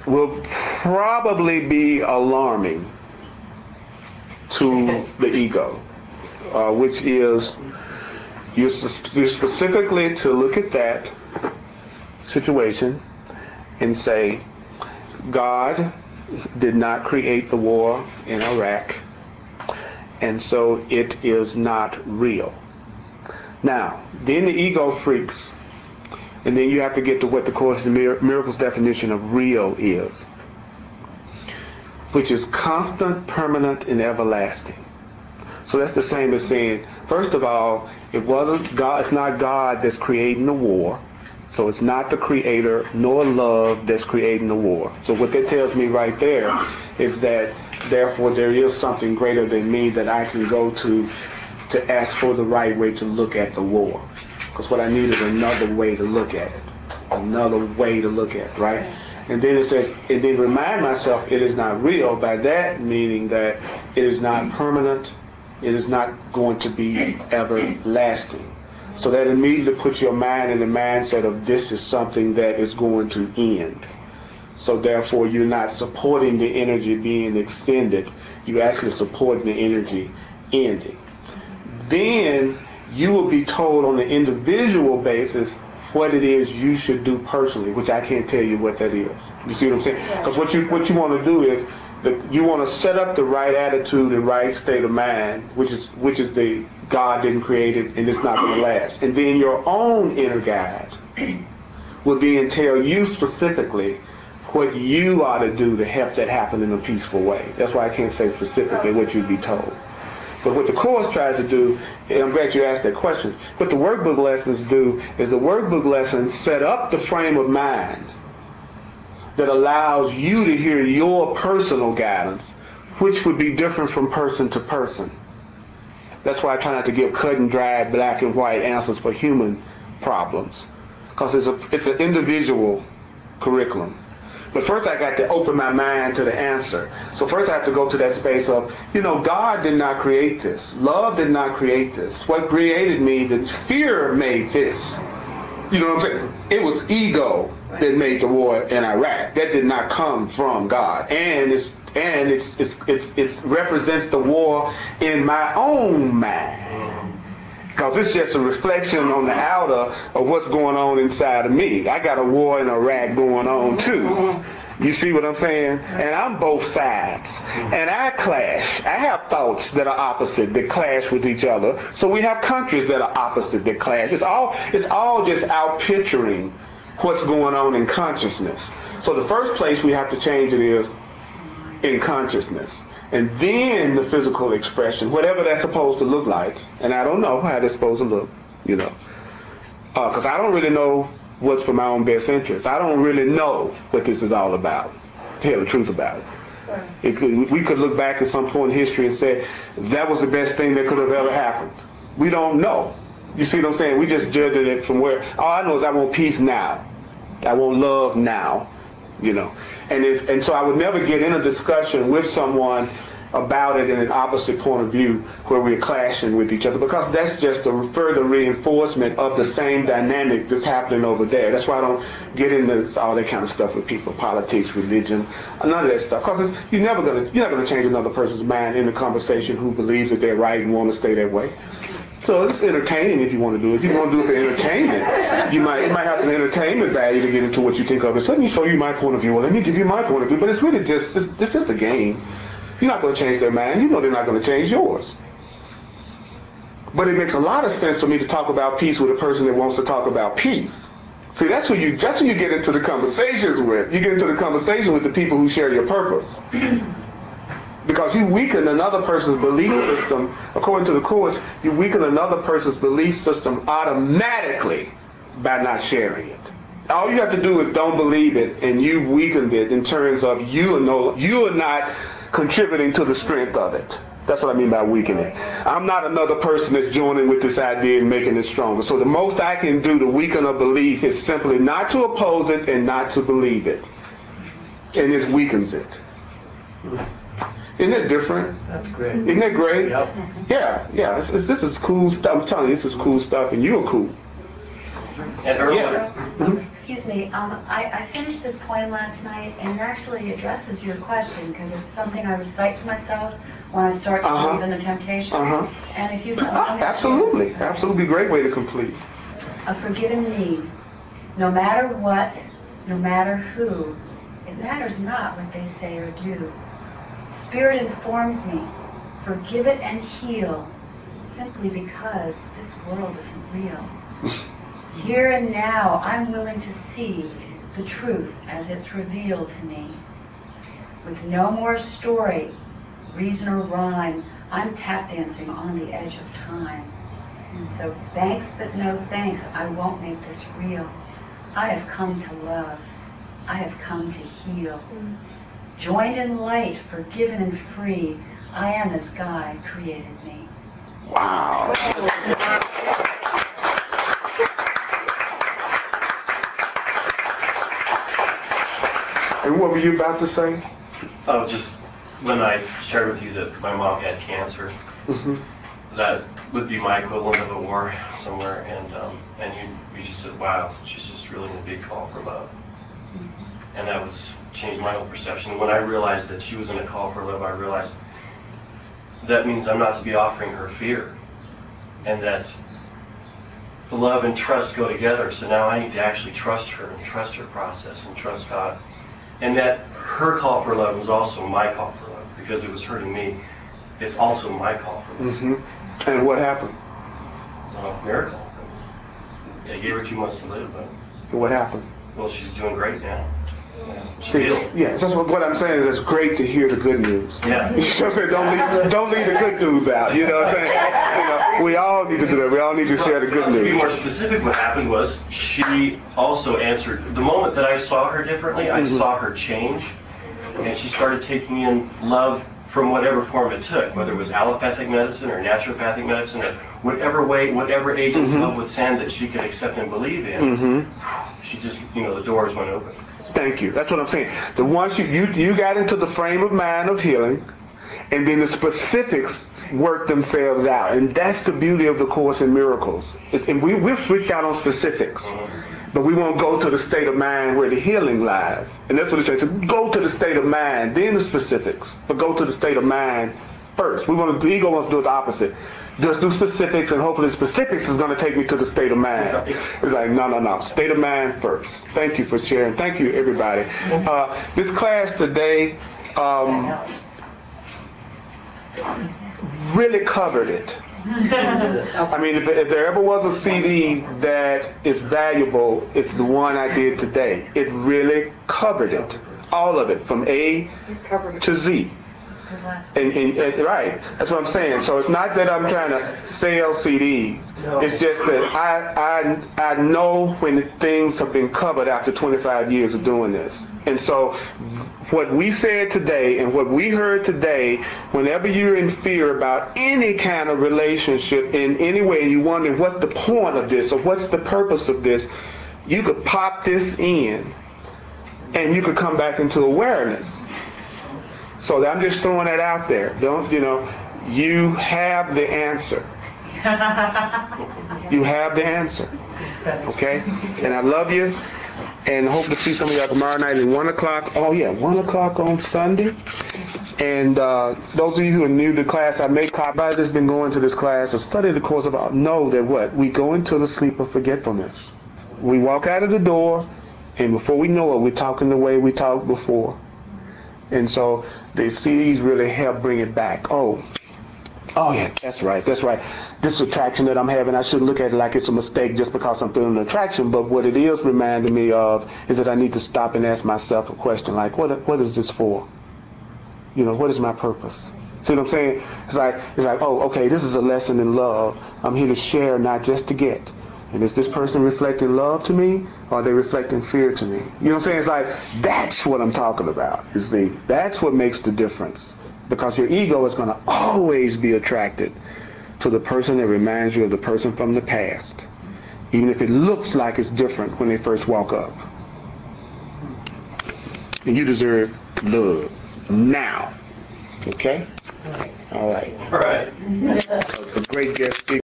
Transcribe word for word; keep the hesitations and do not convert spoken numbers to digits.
will probably be alarming to the ego, uh, which is you're, you're specifically to look at that situation and say, God did not create the war in Iraq, and so it is not real. Now, then the ego freaks, and then you have to get to what the Course in Miracles definition of real is, which is constant, permanent, and everlasting. So that's the same as saying, first of all, it wasn't God. It's not God that's creating the war. So it's not the creator nor love that's creating the war. So what that tells me right there is that therefore there is something greater than me that I can go to to ask for the right way to look at the war. Because what I need is another way to look at it. Another way to look at it, right? And then it says, and then remind myself it is not real, by that meaning that it is not permanent, it is not going to be everlasting. So that immediately puts your mind in the mindset of this is something that is going to end. So therefore you're not supporting the energy being extended, you're actually supporting the energy ending. Then you will be told on an individual basis what it is you should do personally, which I can't tell you what that is. You see what I'm saying? Because what you what you want to do is the, you want to set up the right attitude and right state of mind, which is which is the God didn't create it and it's not going to last. And then your own inner guide will then tell you specifically what you ought to do to help that happen in a peaceful way. That's why I can't say specifically what you'd be told. But what the Course tries to do, and I'm glad you asked that question, what the workbook lessons do is the workbook lessons set up the frame of mind that allows you to hear your personal guidance, which would be different from person to person. That's why I try not to give cut and dried black and white answers for human problems, because it's a it's an individual curriculum. But first I got to open my mind to the answer. So first I have to go to that space of, you know, God did not create this. Love did not create this. What created me, the fear made this. You know what I'm saying? It was ego that made the war in Iraq. That did not come from God. And it's and it's it's it's it represents the war in my own mind. Because it's just a reflection on the outer of what's going on inside of me. I got a war in Iraq going on too. You see what I'm saying? And I'm both sides. And I clash. I have thoughts that are opposite, that clash with each other. So we have countries that are opposite, that clash. It's all it's all just out picturing what's going on in consciousness. So the first place we have to change it is in consciousness. And then the physical expression, whatever that's supposed to look like, and I don't know how that's supposed to look, you know, because uh, I don't really know what's for my own best interest. I don't really know what this is all about, to tell the truth about it. It could, we could look back at some point in history and say, that was the best thing that could have ever happened. We don't know. You see what I'm saying? We just judging it from where, all I know is I want peace now. I want love now. You know, and if and so I would never get in a discussion with someone about it in an opposite point of view where we're clashing with each other, because that's just a further reinforcement of the same dynamic that's happening over there. That's why I don't get into all that kind of stuff with people, politics, religion, none of that stuff, because you're never gonna you're not gonna change another person's mind in the conversation who believes that they're right and want to stay that way. So it's entertaining if you want to do it. If you want to do it for entertainment, you might it might have some entertainment value to get into what you think of as, let me show you my point of view, or let me give you my point of view. But it's really just it's, it's just a game. You're not going to change their mind. You know they're not going to change yours. But it makes a lot of sense for me to talk about peace with a person that wants to talk about peace. See, that's who you that's who you get into the conversations with. You get into the conversation with the people who share your purpose. Because you weaken another person's belief system, according to the Course, you weaken another person's belief system automatically by not sharing it. All you have to do is don't believe it, and you weakened it in terms of you are no, you are not contributing to the strength of it. That's what I mean by weakening. I'm not another person that's joining with this idea and making it stronger. So the most I can do to weaken a belief is simply not to oppose it and not to believe it. And it weakens it. Isn't it different? That's great. Isn't that great? Yep. Yeah, yeah. It's, it's, this is cool stuff. I'm telling you, this is cool stuff, and you're cool. And earlier, Yeah. Excuse me, um, I, I finished this poem last night, and it actually addresses your question, because it's something I recite to myself when I start to Uh-huh. believe in the temptation. Uh-huh. And if you Ah, absolutely. Absolutely. Great way to complete. A forgiven me, no matter what, no matter who, it matters not what they say or do. Spirit informs me, forgive it and heal, simply because this world isn't real. Here and now, I'm willing to see the truth as it's revealed to me. With no more story, reason or rhyme, I'm tap dancing on the edge of time. And so thanks but no thanks, I won't make this real. I have come to love. I have come to heal. Joined in light, forgiven and free, I am as God created me. Wow. And what were you about to say? oh, just when I shared with you that my mom had cancer, Mm-hmm. that would be my equivalent of a war somewhere, and um, and you, you just said, wow, she's just really in a big call for love. And that was changed my whole perception. When I realized that she was in a call for love, I realized that means I'm not to be offering her fear, and that the love and trust go together. So now I need to actually trust her and trust her process and trust God. And that her call for love was also my call for love, because it was hurting me. It's also my call for love. Mm-hmm. And what happened? Well, miracle. They gave her two months to live, but What happened? well, she's doing great now. She's See, healed. yeah, that's what, what I'm saying is it's great to hear the good news. Yeah. You know what I'm saying? Don't leave, don't leave the good news out. You know what I'm saying? You know, we all need to do that. We all need to share the good To be news. more specific, what happened was she also answered. The moment that I saw her differently, I Mhm. saw her change, and she started taking in love from whatever form it took, whether it was allopathic medicine or naturopathic medicine or whatever way, whatever agents Mhm. help with sand that she could accept and believe in. Mm-hmm. She just, you know, the doors went open. Thank you. That's what I'm saying. The once you, you you got into the frame of mind of healing, and then the specifics work themselves out, and that's the beauty of the Course in Miracles. It's, and we we've switched out on specifics, but we won't go to the state of mind where the healing lies, and that's what it says. So go to the state of mind, then the specifics, but go to the state of mind first. We want to. The ego wants to do the opposite. Just do specifics, and hopefully the specifics is going to take me to the state of mind. It's like, no, no, no. State of mind first. Thank you for sharing. Thank you, everybody. Uh, this class today um, really covered it. I mean, if, if there ever was a C D that is valuable, it's the one I did today. It really covered it. All of it, from A to Z. And, and, and right, that's what I'm saying. So it's not that I'm trying to sell C Ds. It's just that I I I know when things have been covered after twenty-five years of doing this. And so what we said today and what we heard today, whenever you're in fear about any kind of relationship in any way, and you wonder what's the point of this or what's the purpose of this, you could pop this in and you could come back into awareness. So I'm just throwing that out there. Don't, you know, you have the answer. You have the answer. Okay? And I love you. And hope to see some of y'all tomorrow night at one o'clock. Oh, yeah, one o'clock on Sunday. And uh, those of you who are new to class, I make copy. Everybody that's been going to this class or studied the course about know that what? We go into the sleep of forgetfulness. We walk out of the door, and before we know it, we're talking the way we talked before. And so the C Ds really help bring it back. Oh, oh yeah, that's right, that's right. This attraction that I'm having, I shouldn't look at it like it's a mistake just because I'm feeling an attraction, but what it is reminding me of is that I need to stop and ask myself a question like, what what is this for? You know, what is my purpose? See what I'm saying? It's like, it's like, oh, okay, this is a lesson in love. I'm here to share, not just to get. And is this person reflecting love to me, or are they reflecting fear to me? You know what I'm saying? It's like, that's what I'm talking about, you see. That's what makes the difference. Because your ego is going to always be attracted to the person that reminds you of the person from the past, even if it looks like it's different when they first walk up. And you deserve love now. Okay? All right. All right. A great guest speaker.